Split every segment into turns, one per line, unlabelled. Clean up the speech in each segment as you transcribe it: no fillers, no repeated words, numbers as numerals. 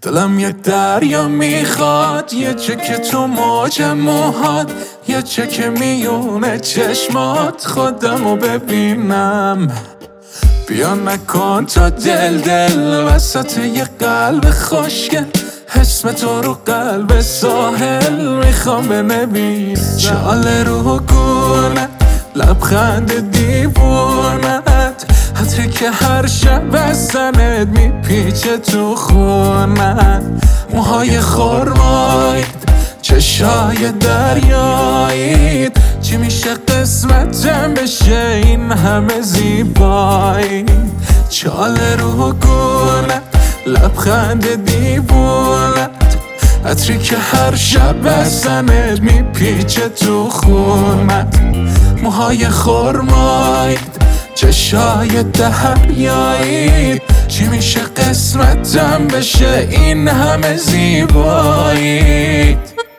دلم یک دریا میخواد، یه چکه تو موج موهات، یه چکه میونه چشمات، خودمو ببینم. بیا نکن تا دل وسط یه قلب خوشگل، اسم تو رو قلب ساحل میخوام بنویسم. چاله رو گونه لبخند دیوونت، حتی که هر شب بزنت میپیچه تو خونت. موهای خرمایید، چشای دریایید، چی میشه قسمتم بشه این همه زیبایی. چاله رو گونه لبخند دیوونت، عطری که هر شب بزنت میپیچه تو خونت. موهای خرمایید، چشای دریایید، چی میشه قسمتم بشه این همه زیبایی.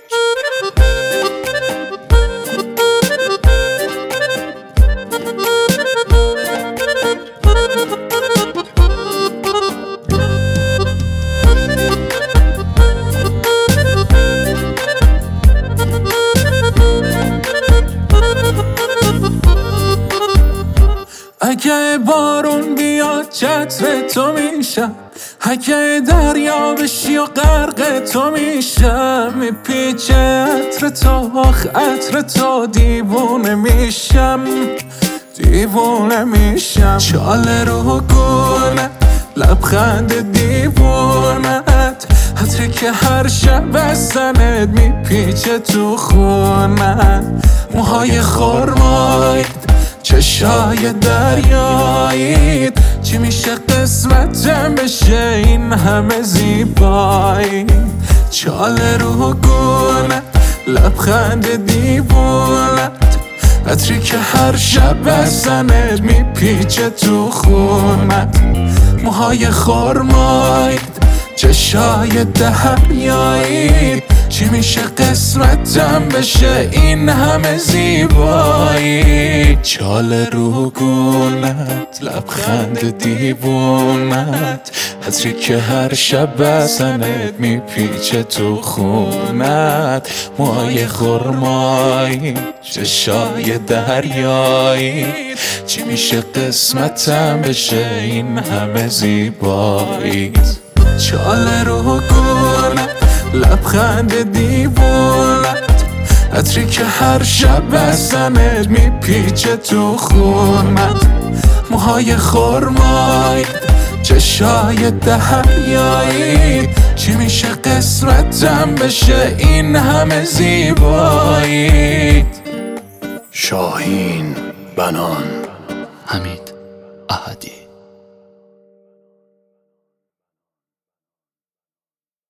اگه بارون بیاد چتر تو میشم، اگه دریا بشی و غرق تو میشم، میپیچه عطر تو، آخ عطر تو، دیوونه میشم، دیوونه میشم. چاله رو گونه لبخند دیوونت، عطری که هر شب بزنت میپیچه تو خونت. موهای خرمایید، چشای دریایید، چی میشه قسمتم بشه این همه زیبایی. چاله رو گونه لبخند دیوونت، عطری که هر شب بزنت میپیچه تو خونت. موهای خرمایید، چشای دریایید، چی میشه قسمتم بشه این همه زیبایی. چاله رو گونت لبخند دیوونت، عطری که هر شب بزنت میپیچه تو خونت. موهای خرمایی، چشای دریایی، چی میشه قسمتم بشه این همه زیبایی. چاله رو گونه لبخند دیوونت، عطری که هر شب بزنت میپیچه تو خونت. موهای خرمایید، چشای دریایید، چی میشه قسمتم بشه این همه زیبایی.
شاهین بنان،
حمید احدی.